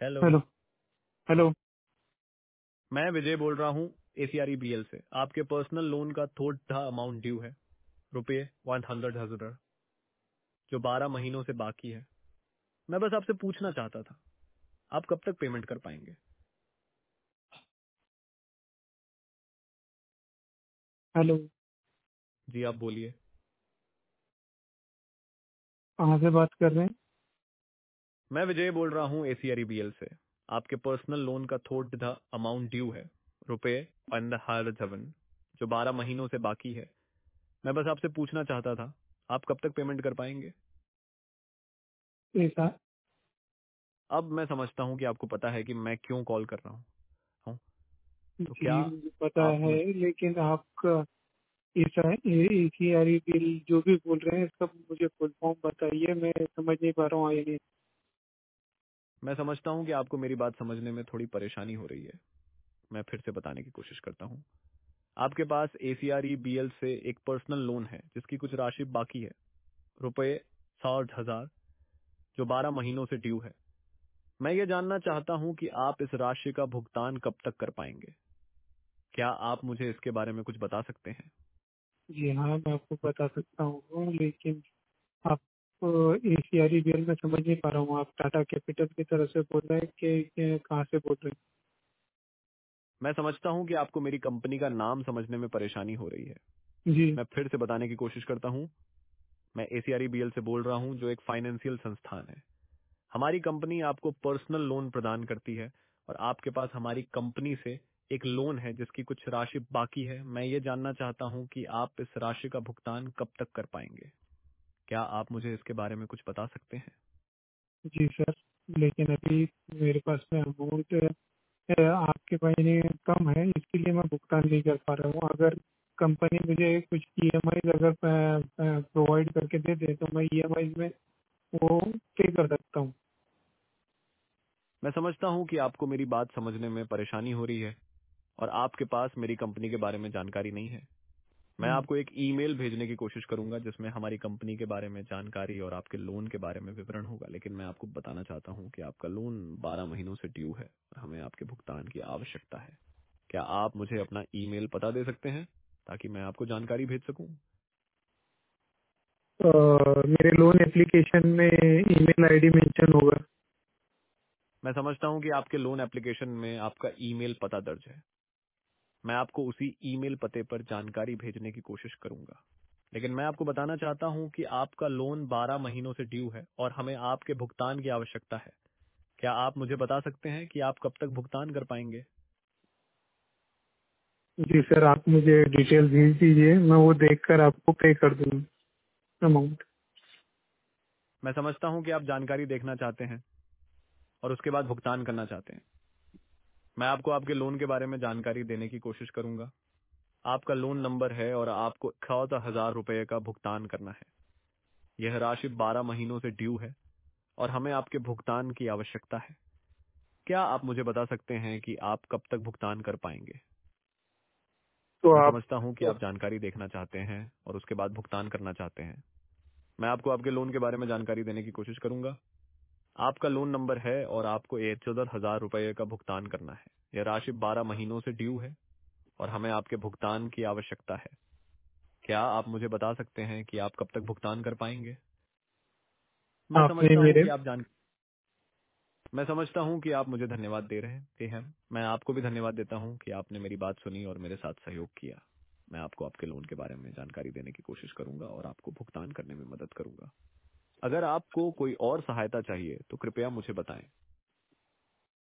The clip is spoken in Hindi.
हेलो। हेलो। हेलो। मैं विजय बोल रहा हूँ ACREBL से। आपके पर्सनल लोन का थोड़ा अमाउंट ड्यू है, रुपये 100,000 जो 12 महीनों से बाकी है। मैं बस आपसे पूछना चाहता था, आप कब तक पेमेंट कर पाएंगे? हेलो। जी आप बोलिए। कहाँ से बात कर रहे हैं? मैं विजय बोल रहा हूँ ACREBL से। आपके पर्सनल लोन का थोड़ा अमाउंट ड्यू है, रुपये 100,000 जो 12 महीनों से बाकी है। मैं बस आपसे पूछना चाहता था, आप कब तक पेमेंट कर पाएंगे? ऐसा? अब मैं समझता हूँ कि आपको पता है कि मैं क्यों कॉल कर रहा हूँ। तो क्या जी मुझे पता आप है, लेकिन आपका ऐसा ACRE बिल जो भी बोल रहे हैं सब मुझे फुल फॉर्म बताइए, मैं समझ नहीं पा रहा हूँ ये। मैं समझता हूँ कि आपको मेरी बात समझने में थोड़ी परेशानी हो रही है। मैं फिर से बताने की कोशिश करता हूँ। आपके पास ACREBL से एक पर्सनल लोन है जिसकी कुछ राशि बाकी है, रुपये 60,000 जो 12 महीनों से ड्यू है। मैं ये जानना चाहता हूँ कि आप इस राशि का भुगतान कब तक कर पाएंगे। क्या आप मुझे इसके बारे में कुछ बता सकते हैं? जी हाँ, मैं आपको बता सकता हूँ, लेकिन आप ACRE बिल में समझ नहीं पा रहा हूँ। आप टाटा कैपिटल की तरफ से बोल रहे हैं कि कहाँ से बोल रहे मैं समझता हूँ कि आपको मेरी कंपनी का नाम समझने में परेशानी हो रही है। हैं? जी। मैं फिर से बताने की कोशिश करता हूँ। मैं ACREBL से बोल रहा हूँ, जो एक फाइनेंशियल संस्थान है। हमारी कंपनी आपको पर्सनल लोन प्रदान करती है और आपके पास हमारी कंपनी से एक लोन है जिसकी कुछ राशि बाकी है। मैं ये जानना चाहता हूं कि आप इस राशि का भुगतान कब तक कर पाएंगे। क्या आप मुझे इसके बारे में कुछ बता सकते हैं? जी सर, लेकिन अभी मेरे पास में अमाउंट आपके महीने कम है, इसके लिए मैं भुगतान नहीं कर पा रहा हूँ। अगर कंपनी मुझे कुछ EMI अगर प्रोवाइड करके दे दे तो मैं EMI में वो पे कर सकता हूँ। मैं समझता हूं कि आपको मेरी बात समझने में परेशानी हो रही है और आपके पास मेरी कंपनी के बारे में जानकारी नहीं है। मैं आपको एक ईमेल भेजने की कोशिश करूंगा जिसमें हमारी कंपनी के बारे में जानकारी और आपके लोन के बारे में विवरण होगा, लेकिन मैं आपको बताना चाहता हूं कि आपका लोन 12 महीनों से ड्यू है और हमें आपके भुगतान की आवश्यकता है। क्या आप मुझे अपना ईमेल पता दे सकते हैं ताकि मैं आपको जानकारी भेज सकूं? मेरे लोन एप्लीकेशन में ईमेल आईडी मेंशन होगा। मैं समझता हूं कि आपके लोन एप्लीकेशन में आपका ईमेल पता दर्ज है। मैं आपको उसी ईमेल पते पर जानकारी भेजने की कोशिश करूंगा, लेकिन मैं आपको बताना चाहता हूं कि आपका लोन 12 महीनों से ड्यू है और हमें आपके भुगतान की आवश्यकता है। क्या आप मुझे बता सकते हैं कि आप कब तक भुगतान कर पाएंगे? जी सर, आप मुझे डिटेल भेज दीजिए, मैं वो देखकर आपको पे कर दूंगा अमाउंट। मैं समझता हूं कि आप जानकारी देखना चाहते हैं और उसके बाद भुगतान करना चाहते हैं। मैं आपको आपके लोन के बारे में जानकारी देने की कोशिश करूंगा। आपका लोन नंबर है और आपको 61,000 रुपए का भुगतान करना है। यह राशि 12 महीनों से ड्यू है और हमें आपके भुगतान की आवश्यकता है। क्या आप मुझे बता सकते हैं कि आप कब तक भुगतान कर पाएंगे? तो मैं आप समझता हूं कि आप जानकारी देखना चाहते हैं और उसके बाद भुगतान करना चाहते हैं। मैं आपको आपके लोन के बारे में जानकारी देने की कोशिश करूंगा। आपका लोन नंबर है और आपको 71,000 रुपए का भुगतान करना है। यह राशि 12 महीनों से ड्यू है और हमें आपके भुगतान की आवश्यकता है। क्या आप मुझे बता सकते हैं कि आप कब तक भुगतान कर पाएंगे? मैं आपने समझता हूं मेरे कि आप जान मैं समझता हूं कि आप मुझे धन्यवाद दे रहे हैं। मैं आपको भी धन्यवाद देता हूं कि आपने मेरी बात सुनी और मेरे साथ सहयोग किया। मैं आपको आपके लोन के बारे में जानकारी देने की कोशिश करूंगा और आपको भुगतान करने में मदद करूंगा। अगर आपको कोई और सहायता चाहिए तो कृपया मुझे बताएं।